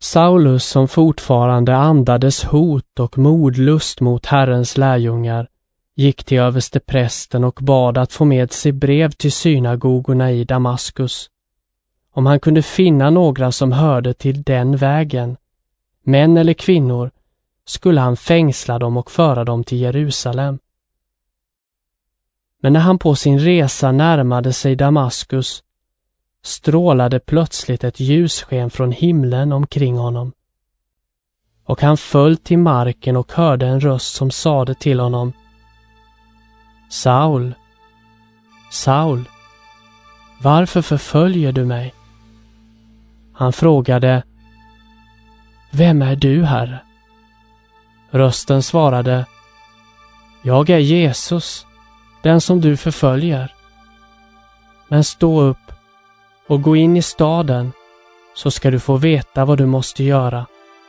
Saulus, som fortfarande andades hot och mordlust mot Herrens lärjungar, gick till översteprästen och bad att få med sig brev till synagogorna i Damaskus. Om han kunde finna några som hörde till den vägen, män eller kvinnor, skulle han fängsla dem och föra dem till Jerusalem. Men när han på sin resa närmade sig Damaskus, strålade plötsligt ett ljussken från himlen omkring honom. Och han föll till marken och hörde en röst som sade till honom: Saul, Saul, varför förföljer du mig? Han frågade: Vem är du, Herre? Rösten svarade: Jag är Jesus, den som du förföljer. Men stå upp och gå in i staden, så ska du få veta vad du måste göra.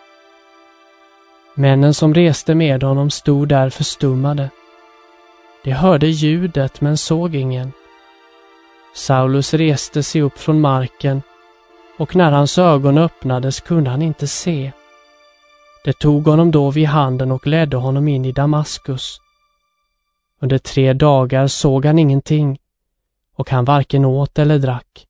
Männen som reste med honom stod där förstummade. De hörde ljudet men såg ingen. Saulus reste sig upp från marken, och när hans ögon öppnades kunde han inte se. Det tog honom då vid handen och ledde honom in i Damaskus. Under 3 dagar såg han ingenting, och han varken åt eller drack.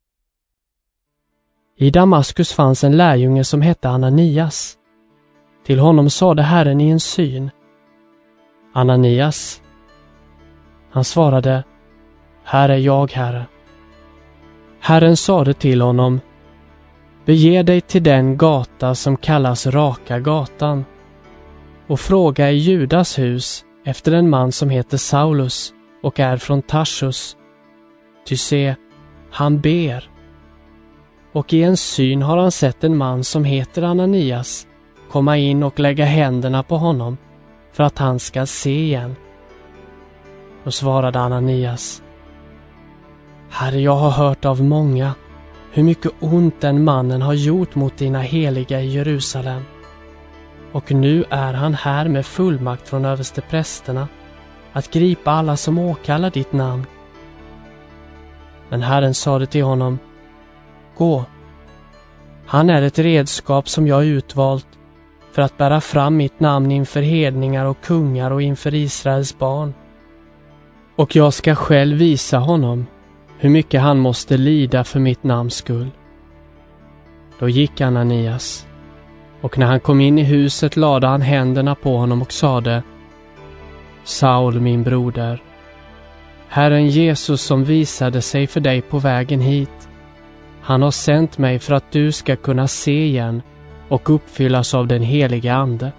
I Damaskus fanns en lärjunge som hette Ananias. Till honom sade Herren i en syn: Ananias. Han svarade: Här är jag, Herre. Herren sade till honom: Bege dig till den gata som kallas Raka gatan och fråga i Judas hus efter en man som heter Saulus och är från Tarsus. Ty se, han ber. Och i en syn har han sett en man som heter Ananias komma in och lägga händerna på honom för att han ska se igen. Och svarade Ananias: Herre, jag har hört av många hur mycket ont den mannen har gjort mot dina heliga i Jerusalem. Och nu är han här med fullmakt från översteprästerna att gripa alla som åkallar ditt namn. Men Herren sade till honom: Gå. Han är ett redskap som jag utvalt för att bära fram mitt namn inför hedningar och kungar och inför Israels barn. Och jag ska själv visa honom hur mycket han måste lida för mitt namns skull. Då gick Ananias, och när han kom in i huset lade han händerna på honom och sade: Saul, min broder, Herren Jesus som visade sig för dig på vägen hit, han har sänt mig för att du ska kunna se igen och uppfyllas av den heliga ande.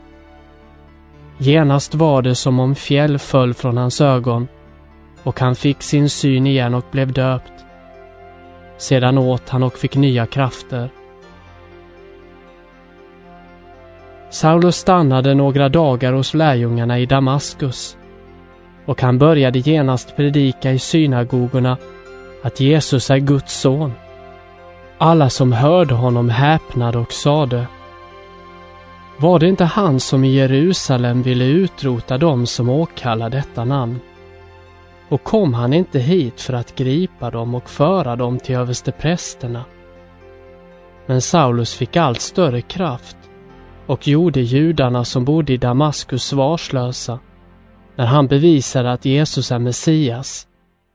Genast var det som om fjäll föll från hans ögon, och han fick sin syn igen och blev döpt. Sedan åt han och fick nya krafter. Saulus stannade några dagar hos lärjungarna i Damaskus, och han började genast predika i synagogorna att Jesus är Guds son. Alla som hörde honom häpnade och sade: Var det inte han som i Jerusalem ville utrota dem som åkallar detta namn? Och kom han inte hit för att gripa dem och föra dem till översteprästerna? Men Saulus fick allt större kraft och gjorde judarna som bodde i Damaskus svarslösa när han bevisade att Jesus är Messias.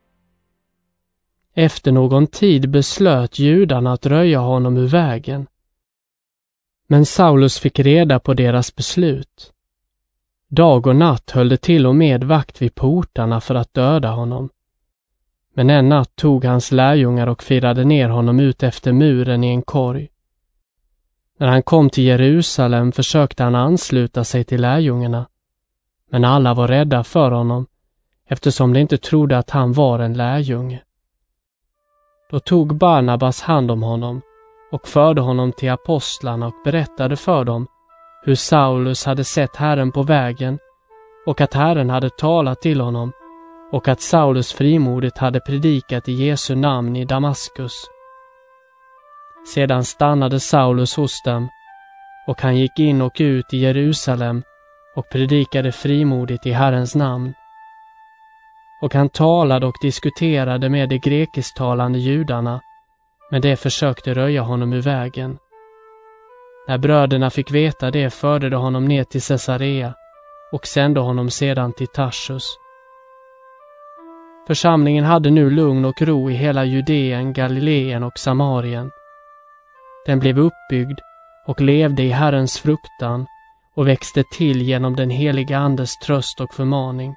Efter någon tid beslöt judarna att röja honom ur vägen. Men Saulus fick reda på deras beslut. Dag och natt höll det till och med vakt vid portarna för att döda honom. Men en natt tog hans lärjungar och firade ner honom ut efter muren i en korg. När han kom till Jerusalem försökte han ansluta sig till lärjungarna, men alla var rädda för honom eftersom de inte trodde att han var en lärjunge. Då tog Barnabas hand om honom och förde honom till apostlarna och berättade för dem hur Saulus hade sett Herren på vägen och att Herren hade talat till honom och att Saulus frimodigt hade predikat i Jesu namn i Damaskus. Sedan stannade Saulus hos dem, och han gick in och ut i Jerusalem och predikade frimodigt i Herrens namn. Och han talade och diskuterade med de grekisktalande judarna, men de försökte röja honom ur vägen. När bröderna fick veta det förde de honom ner till Caesarea och sände honom sedan till Tarsus. Församlingen hade nu lugn och ro i hela Judeen, Galileen och Samarien. Den blev uppbyggd och levde i Herrens fruktan och växte till genom den heliga Andes tröst och förmaning.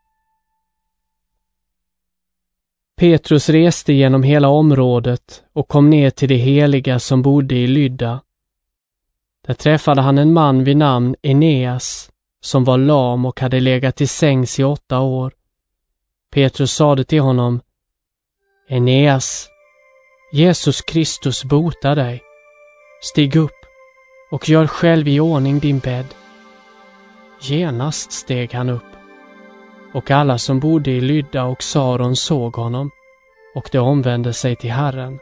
Petrus reste genom hela området och kom ner till det heliga som bodde i Lydda. Där träffade han en man vid namn Eneas som var lam och hade legat till sängs i 8 år. Petrus sade till honom: Eneas, Jesus Kristus botar dig. Stig upp och gör själv i ordning din bädd. Genast steg han upp, och alla som bodde i Lydda och Saron såg honom, och de omvände sig till Herren.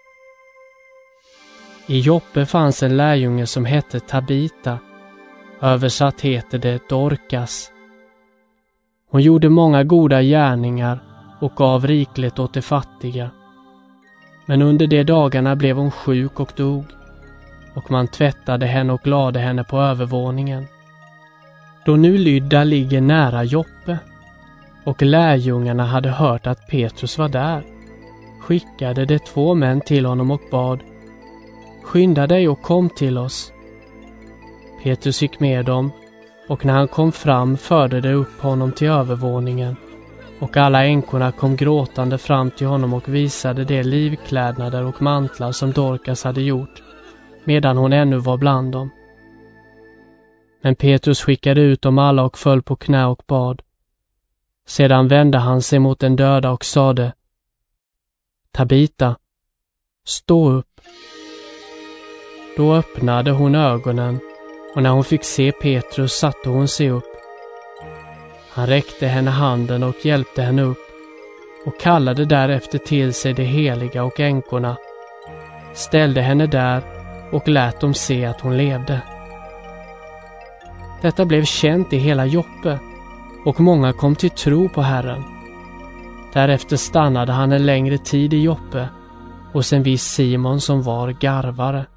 I Joppe fanns en lärjunge som hette Tabita, översatt heter det Dorcas. Hon gjorde många goda gärningar och gav rikligt åt de fattiga. Men under de dagarna blev hon sjuk och dog, och man tvättade henne och lade henne på övervåningen. Då nu Lydda ligger nära Joppe, och lärjungarna hade hört att Petrus var där, skickade de 2 män till honom och bad: Skynda dig och kom till oss. Petrus gick med dem, och när han kom fram förde de upp honom till övervåningen, och alla änkorna kom gråtande fram till honom och visade de livklädnader och mantlar som Dorcas hade gjort, medan hon ännu var bland dem. Men Petrus skickade ut dem alla och föll på knä och bad. Sedan vände han sig mot den döda och sade: Tabita, stå upp. Då öppnade hon ögonen, och när hon fick se Petrus satte hon sig upp. Han räckte henne handen och hjälpte henne upp, och kallade därefter till sig de heliga och änkorna, ställde henne där och lät dem se att hon levde. Detta blev känt i hela Joppe, och många kom till tro på Herren. Därefter stannade han en längre tid i Joppe hos en viss Simon som var garvare.